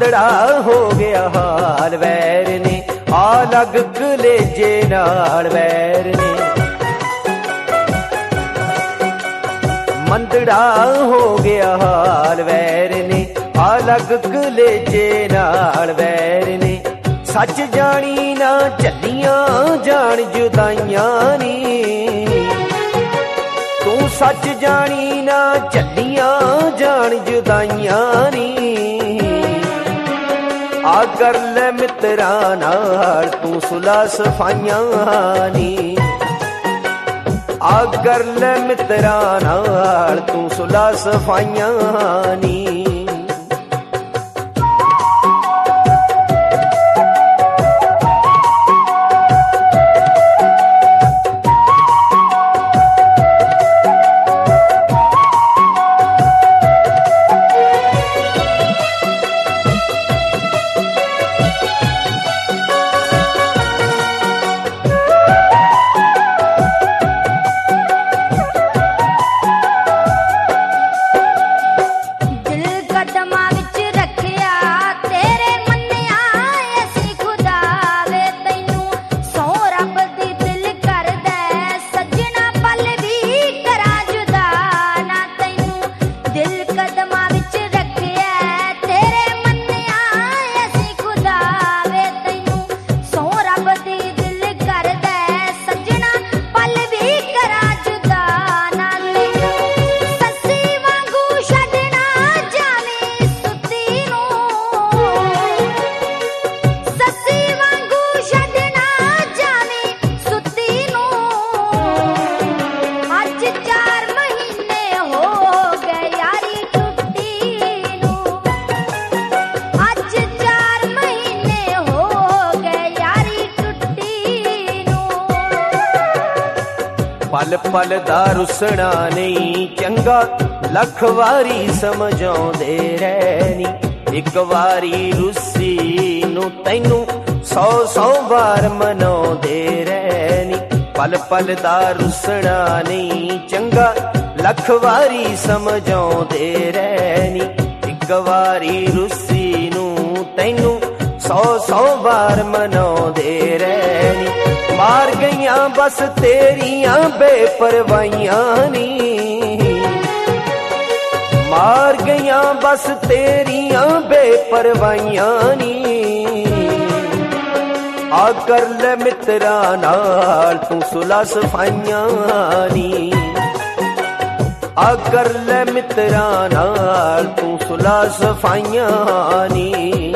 ਮੰਦੜਾ ਹੋ ਗਿਆ ਹਾਲ ਵੈਰ ਨੇ, ਆ ਲੱਗ ਕਲੇਜੇ ਨਾਲ ਵੈਰ ਨੇ। ਮੰਦੜਾ ਹੋ ਗਿਆ ਹਾਲ ਵੈਰ ਨੇ, ਆ ਲੱਗ ਕਲੇਜੇ ਨਾਲ ਵੈਰ ਨੇ। ਸੱਚ ਜਾਣੀ ਨਾ ਝੱਲੀਆਂ ਜਾਣ ਜੁਦਾਈਆਂ ਨੀ, ਤੂੰ ਸੱਚ ਜਾਣੀ ਨਾ ਝੱਲੀਆਂ ਜਾਣ ਜੁਦਾਈਆਂ ਨੀ। ਆ ਕਰ ਲੈ ਮਿੱਤਰਾਂ ਨਾਲ ਤੂੰ ਸੁਲਾ ਸਫਾਈਆਂ ਨੀ, ਆ ਕਰ ਲੈ ਮਿੱਤਰਾਂ ਨਾਲ ਤੂੰ ਸੁਲਾ ਸਫਾਈਆਂ ਨੀ। ਪਲ ਪਲ ਦਾ ਰੁੱਸਣਾ ਨਹੀਂ ਚੰਗਾ, ਲੱਖ ਵਾਰੀ ਸਮਝਾਉਂਦੇ ਰਹਿਣੀ। ਇੱਕ ਵਾਰੀ ਰੁੱਸੀ ਨੂੰ ਤੈਨੂੰ 100 ਵਾਰ ਮਨਾਉਂਦੇ ਰਹਿਣੀ। ਪਲ ਪਲ ਦਾ ਰੁੱਸਣਾ ਨਹੀਂ ਚੰਗਾ, ਲੱਖ ਵਾਰੀ ਸਮਝਾਉਂਦੇ ਰਹਿਣੀ। ਇੱਕ ਵਾਰੀ ਰੁੱਸੀ ਨੂੰ ਤੈਨੂੰ 100 ਵਾਰ ਮਨਾਉਂਦੇ ਰਹਿਣੀ। ਮਾਰ ਗਈਆਂ ਬਸ ਤੇਰੀਆਂ ਬੇਪਰਵਾਹੀਆਂ ਨੀ, ਮਾਰ ਗਈਆਂ ਬਸ ਤੇਰੀਆਂ ਬੇਪਰਵਾਹੀਆਂ ਨੀ। ਆ ਕਰ ਲੈ ਮਿੱਤਰਾਂ ਨਾਲ ਤੂੰ ਸੁਲਾ ਸਫਾਈਆਂ ਨੀ, ਆ ਕਰ ਲੈ ਮਿੱਤਰਾਂ ਨਾਲ ਤੂੰ ਸੁਲਾ ਸਫਾਈਆਂ ਨੀ।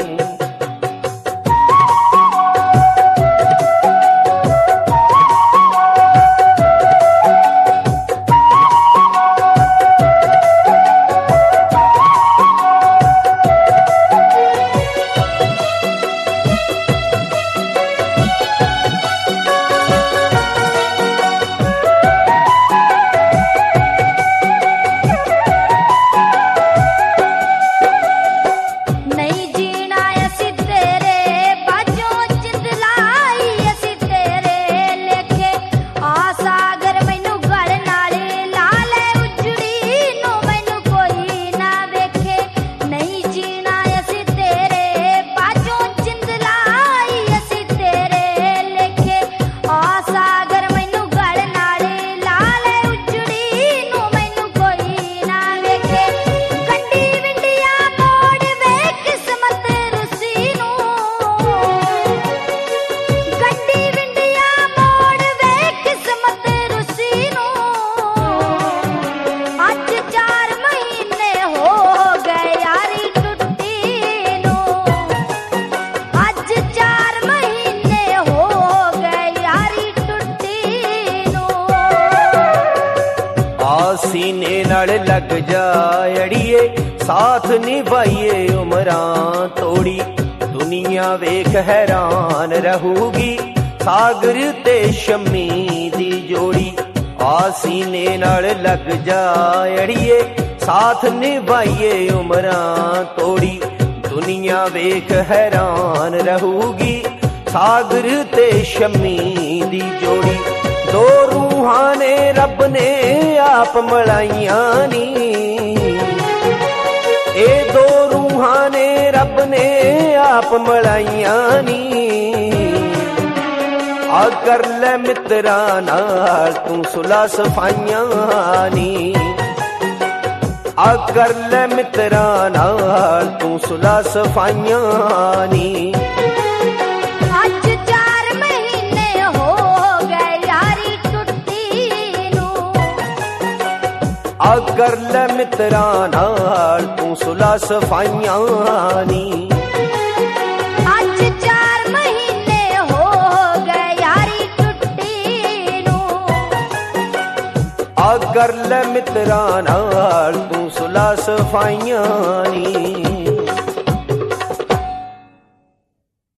सीने नाल लग जा अड़िए, साथ निभाइए उमरां तोड़ी। दुनिया वेख हैरान रहूगी, सागर ते शम्मी दी जोड़ी। आ सीने नाल लग जा अड़िए, साथ निभाइए उमरां तोड़ी। दुनिया वेख हैरान रहूगी, सागर ते शम्मी दी जोड़ी। दो रूहां ने रब ने आप मलाइयां नी, ए दो रूहां ਬਾਹਾਂ ਨੇ ਰੱਬ ਨੇ ਆਪ ਮਲਾਈਆਂ ਨੀ ਆ ਕਰ ਲੈ ਮਿੱਤਰਾਂ ਨਾਲ ਤੂੰ ਸੁਲਾ ਸਫਾਈਆਂ ਨੀ ਆ ਕਰ ਲੈ ਮਿੱਤਰਾਂ ਨਾਲ ਤੂੰ ਸੁਲਾ ਸਫਾਈਆਂ ਨੀ ਅੱਜ 4 ਮਹੀਨੇ ਹੋ ਗਏ ਯਾਰੀ ਟੁੱਟੀ ਨੂੰ ਆ ਕਰ ਲੈ ਮਿੱਤਰਾਂ ਨਾਲ ਤੂੰ ਸੁਲਾ ਸਫਾਈਆਂ ਨੀ ਅੱਜ 4 ਮਹੀਨੇ ਹੋ ਗਏ ਯਾਰੀ ਟੁੱਟੀ ਨੂੰ ਆ ਕਰ ਲੈ ਮਿੱਤਰਾਂ ਨਾਲ ਤੂੰ ਸੁਲਾ ਸਫਾਈਆਂ ਨੀ